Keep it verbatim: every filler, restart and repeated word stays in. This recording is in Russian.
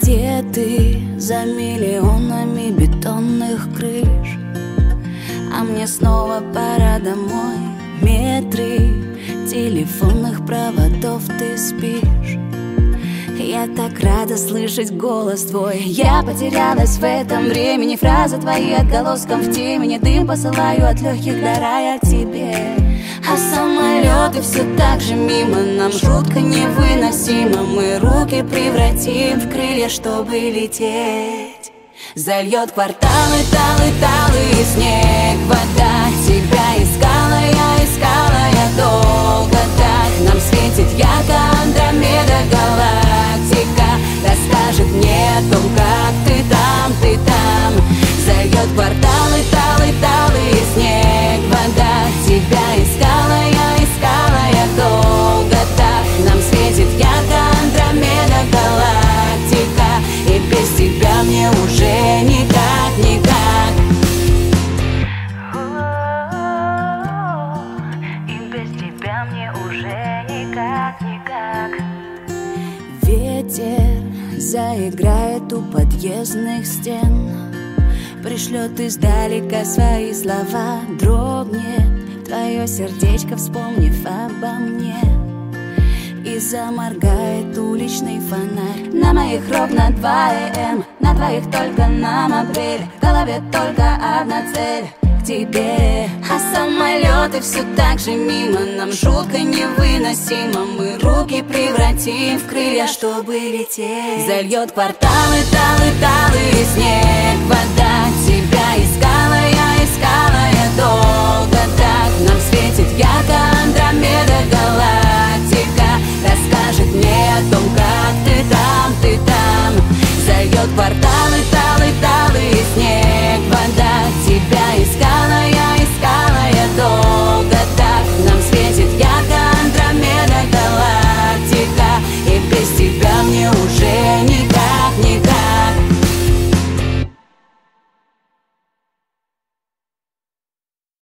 Где ты за миллионами бетонных крыш? А мне снова пора домой. Метры телефонных проводов, ты спишь. Я так рада слышать голос твой. Я потерялась в этом времени. Фразы твои отголоском в темени. Дым посылаю от легких до рая к тебе. А самолеты все так же мимо. Нам жутко невыносимо. Мы руки превратим в крылья, чтобы лететь. Зальет кварталы, талы, талы, снег, вода. Тебя искала я, искала я долго так. Нам светит ярко Андромеда, галактика. Расскажет мне о том, как ты там, ты там. Зальет кварталы, талы, талы, снег, вода. Тебя искала я, искала я долго так. Нам светит ярко Андромеда, галактика. И без тебя мне уже никак, никак. И без тебя мне уже никак, никак. Ветер заиграет у подъездных стен. Пришлет издалека свои слова. Дрогнет твое сердечко, вспомнив обо мне. И заморгает уличный фонарь. На моих ровно два эм, на твоих только нам апрель. В голове только одна цель — к тебе. А самолеты все так же мимо. Нам жутко невыносимо. Мы руки превратим в крылья, чтобы лететь. Зальет кварталы, талы, талы, снег, вода. Тебя искала я, искала я долго так. Нам светит ярко Андромеда, галактика.